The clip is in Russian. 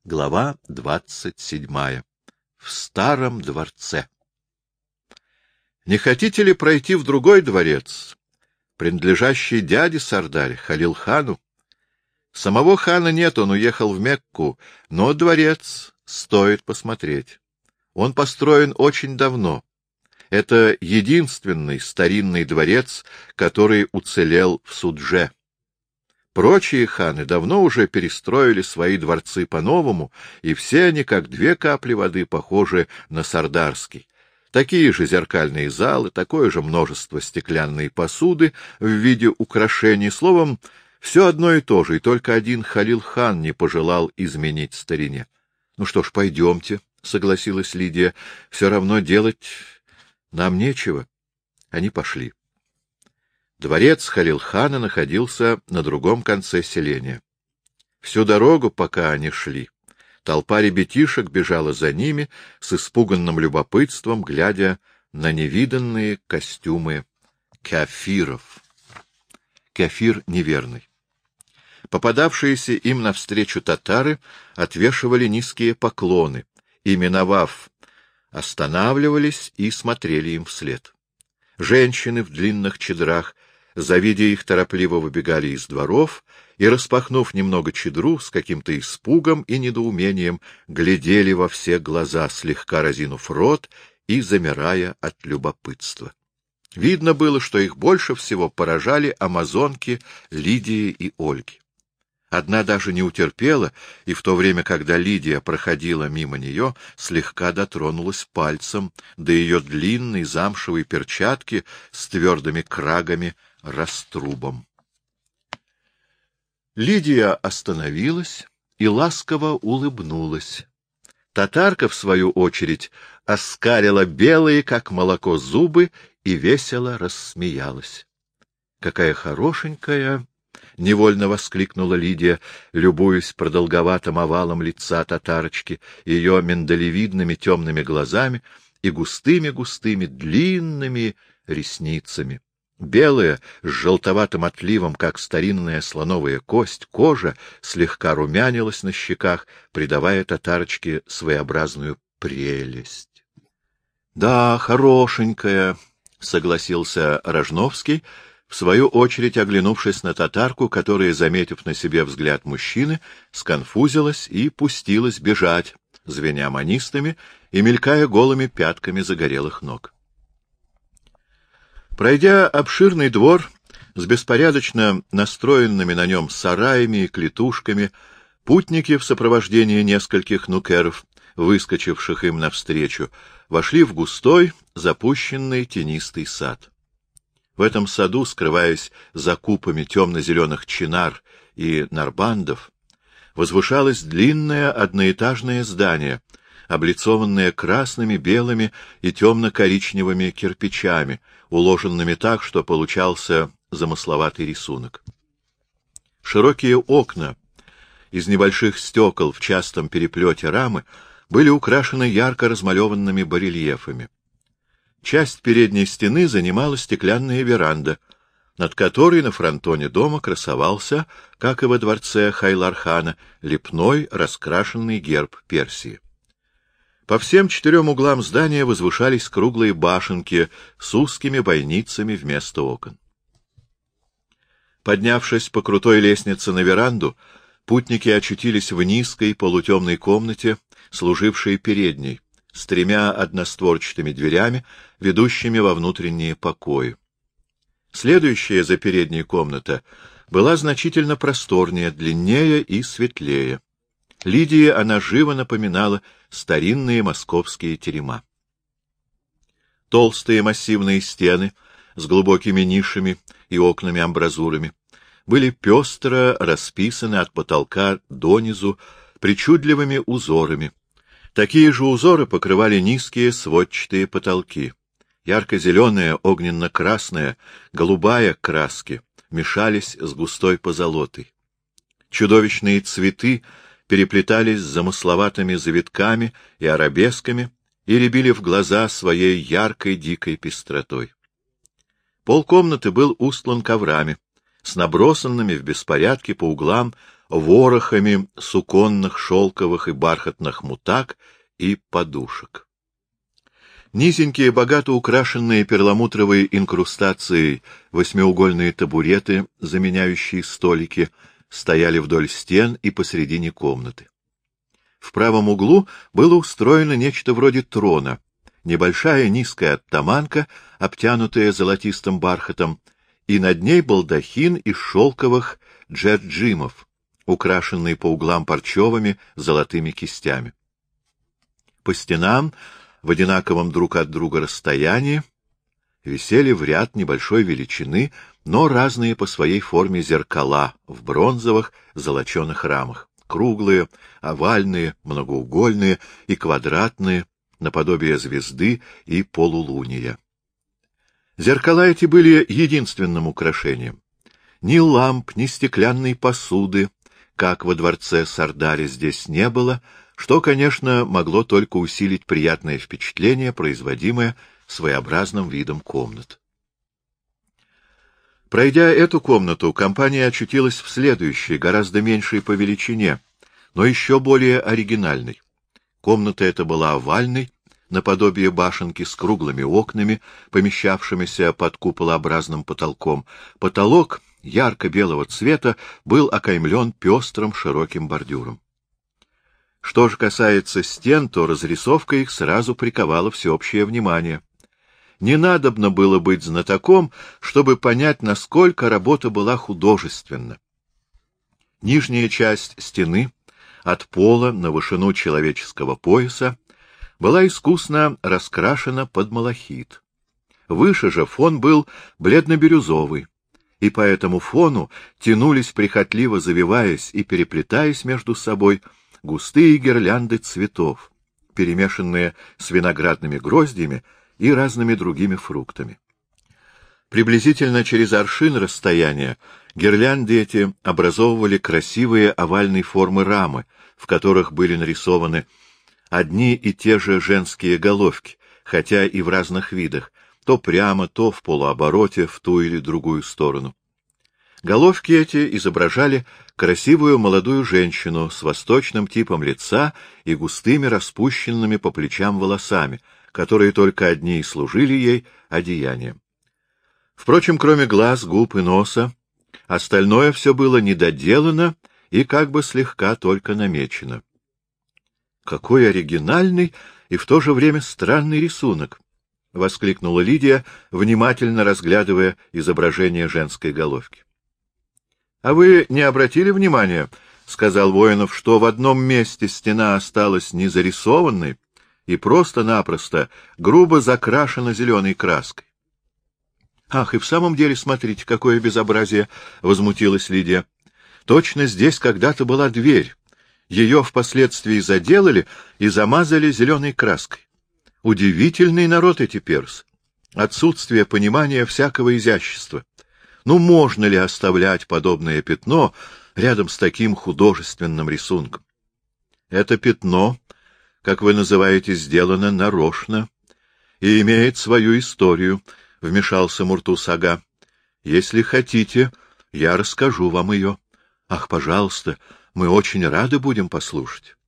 Глава 27. В старом дворце. Не хотите ли пройти в другой дворец, принадлежащий дяде Сардарь, Халил-хану? Самого хана нет, он уехал в Мекку, но дворец стоит посмотреть. Он построен очень давно. Это единственный старинный дворец, который уцелел в Судже. Прочие ханы давно уже перестроили свои дворцы по-новому, и все они, как две капли воды, похожи на сардарский. Такие же зеркальные залы, такое же множество стеклянной посуды в виде украшений. Словом, все одно и то же, и только один Халил-хан не пожелал изменить старине. — Ну что ж, пойдемте, — согласилась Лидия, — все равно делать нам нечего. Они пошли. Дворец Халил-хана находился на другом конце селения. Всю дорогу, пока они шли, толпа ребятишек бежала за ними с испуганным любопытством, глядя на невиданные костюмы кафиров. Кафир неверный. Попадавшиеся им навстречу татары отвешивали низкие поклоны и, миновав, останавливались и смотрели им вслед. Женщины в длинных чедрах, завидя их, торопливо выбегали из дворов и, распахнув немного чедру, с каким-то испугом и недоумением глядели во все глаза, слегка разинув рот и замирая от любопытства. Видно было, что их больше всего поражали амазонки Лидии и Ольги. Одна даже не утерпела, и в то время, когда Лидия проходила мимо нее, слегка дотронулась пальцем до ее длинной замшевой перчатки с твердыми крагами раструбом. Лидия остановилась и ласково улыбнулась. Татарка, в свою очередь, оскалила белые, как молоко, зубы и весело рассмеялась. — Какая хорошенькая! — невольно воскликнула Лидия, любуясь продолговатым овалом лица татарочки, ее миндалевидными темными глазами и густыми-густыми длинными ресницами. Белая, с желтоватым отливом, как старинная слоновая кость, кожа слегка румянилась на щеках, придавая татарочке своеобразную прелесть. — Да, хорошенькая, — согласился Рожновский, в свою очередь оглянувшись на татарку, которая, заметив на себе взгляд мужчины, сконфузилась и пустилась бежать, звеня манистами и мелькая голыми пятками загорелых ног. Пройдя обширный двор с беспорядочно настроенными на нем сараями и клетушками, путники в сопровождении нескольких нукеров, выскочивших им навстречу, вошли в густой, запущенный тенистый сад. В этом саду, скрываясь за купами темно-зеленых чинар и нарбандов, возвышалось длинное одноэтажное здание, облицованное красными, белыми и темно-коричневыми кирпичами, уложенными так, что получался замысловатый рисунок. Широкие окна из небольших стекол в частом переплете рамы были украшены ярко размалеванными барельефами. Часть передней стены занимала стеклянная веранда, над которой на фронтоне дома красовался, как и во дворце Хайлар-хана, лепной раскрашенный герб Персии. По всем 4 углам здания возвышались круглые башенки с узкими бойницами вместо окон. Поднявшись по крутой лестнице на веранду, путники очутились в низкой полутемной комнате, служившей передней, с 3 одностворчатыми дверями, ведущими во внутренние покои. Следующая за передней комната была значительно просторнее, длиннее и светлее. Лидии она живо напоминала старинные московские терема. Толстые массивные стены с глубокими нишами и окнами-амбразурами были пестро расписаны от потолка донизу причудливыми узорами. Такие же узоры покрывали низкие сводчатые потолки. Ярко-зеленая, огненно-красная, голубая краски мешались с густой позолотой. Чудовищные цветы переплетались с замысловатыми завитками и арабесками и рябили в глаза своей яркой дикой пестротой. Полкомнаты был устлан коврами, с набросанными в беспорядке по углам ворохами суконных, шелковых и бархатных мутак и подушек. Низенькие, богато украшенные перламутровой инкрустацией восьмиугольные табуреты, заменяющие столики, стояли вдоль стен и посредине комнаты. В правом углу было устроено нечто вроде трона, небольшая низкая оттаманка, обтянутая золотистым бархатом, и над ней балдахин из шелковых джерджимов, украшенный по углам парчевыми золотыми кистями. По стенам, в одинаковом друг от друга расстоянии, висели в ряд небольшой величины, но разные по своей форме зеркала в бронзовых золоченых рамах, круглые, овальные, многоугольные и квадратные, наподобие звезды и полулуния. Зеркала эти были единственным украшением. Ни ламп, ни стеклянной посуды, как во дворце Сардари, здесь не было, что, конечно, могло только усилить приятное впечатление, производимое своеобразным видом комнат. Пройдя эту комнату, компания очутилась в следующей, гораздо меньшей по величине, но еще более оригинальной. Комната эта была овальной, наподобие башенки с круглыми окнами, помещавшимися под куполообразным потолком. Потолок ярко-белого цвета был окаймлен пестрым широким бордюром. Что же касается стен, то разрисовка их сразу приковала всеобщее внимание. Не надобно было быть знатоком, чтобы понять, насколько работа была художественна. Нижняя часть стены, от пола на вышину человеческого пояса, была искусно раскрашена под малахит. Выше же фон был бледно-бирюзовый, и по этому фону тянулись, прихотливо завиваясь и переплетаясь между собой, густые гирлянды цветов, перемешанные с виноградными гроздьями и разными другими фруктами. Приблизительно через аршин расстояния гирлянды эти образовывали красивые овальной формы рамы, в которых были нарисованы одни и те же женские головки, хотя и в разных видах, то прямо, то в полуобороте в ту или другую сторону. Головки эти изображали красивую молодую женщину с восточным типом лица и густыми распущенными по плечам волосами, которые только одни и служили ей одеянием. Впрочем, кроме глаз, губ и носа, остальное все было недоделано и как бы слегка только намечено. «Какой оригинальный и в то же время странный рисунок!» — воскликнула Лидия, внимательно разглядывая изображение женской головки. — А вы не обратили внимания, — сказал Воинов, — что в одном месте стена осталась незарисованной и просто-напросто грубо закрашена зеленой краской? — Ах, и в самом деле, смотрите, какое безобразие! — возмутилась Лидия. — Точно здесь когда-то была дверь. Ее впоследствии заделали и замазали зеленой краской. Удивительный народ эти персы. Отсутствие понимания всякого изящества. Ну, можно ли оставлять подобное пятно рядом с таким художественным рисунком? Это пятно, как вы называете, сделано нарочно и имеет свою историю, — вмешался Муртус-ага. Если хотите, я расскажу вам ее. Ах, пожалуйста, мы очень рады будем послушать.